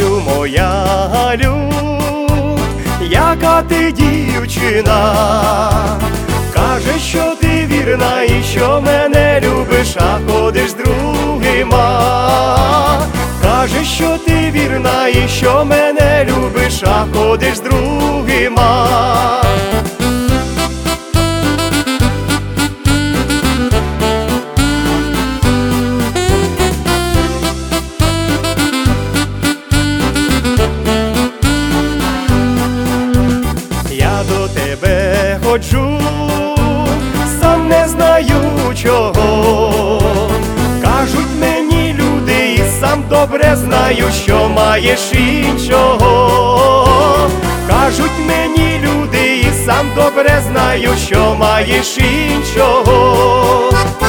Галю, моя Галю, яка ти дівчина, каже, що ти вірна і що мене любиш, а ходиш з другима. Каже, що ти вірна і що мене любиш, а ходиш з другима. Я до тебе ходжу, сам не знаю чого. Кажуть мені люди, і сам добре знаю, що маєш іншого. Кажуть мені люди, і сам добре знаю, що маєш іншого.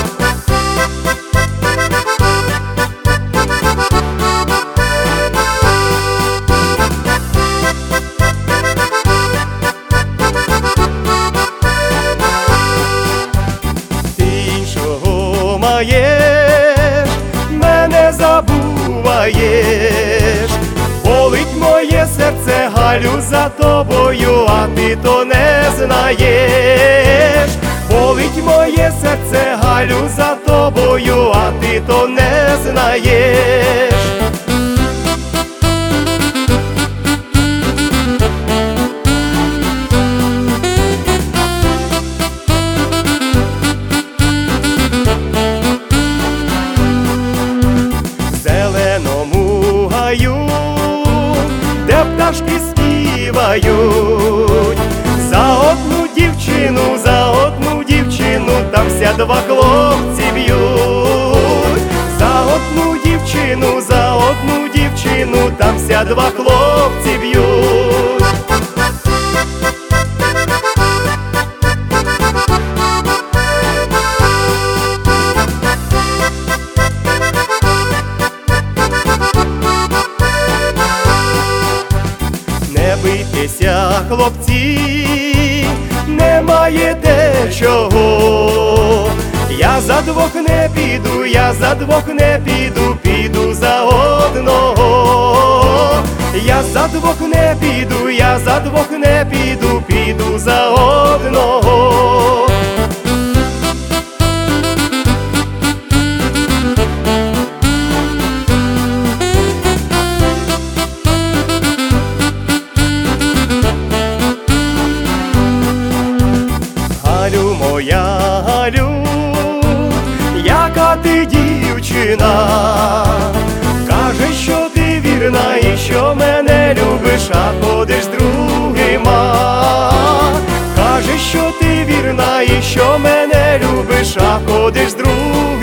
Маєш, мене забуваєш, болить моє серце, Галю, за тобою, а ти то не знаєш. Болить моє серце, Галю, за тобою, а ти то не знаєш. Де пташки співають, за одну дівчину там ся два хлопці б'ють. За одну дівчину там ся два хлопці б'ють. Не бийтеся, хлопці, не маєте чого. Я за двох не піду, я за двох не піду, піду за одного. Я за двох не піду, я за двох не піду, піду за одного. Галю, моя Галю, яка ти дівчина, каже, що ти вірна і що мене любиш, а ходиш з другима. Каже, що ти вірна і що мене любиш, а ходиш з другима.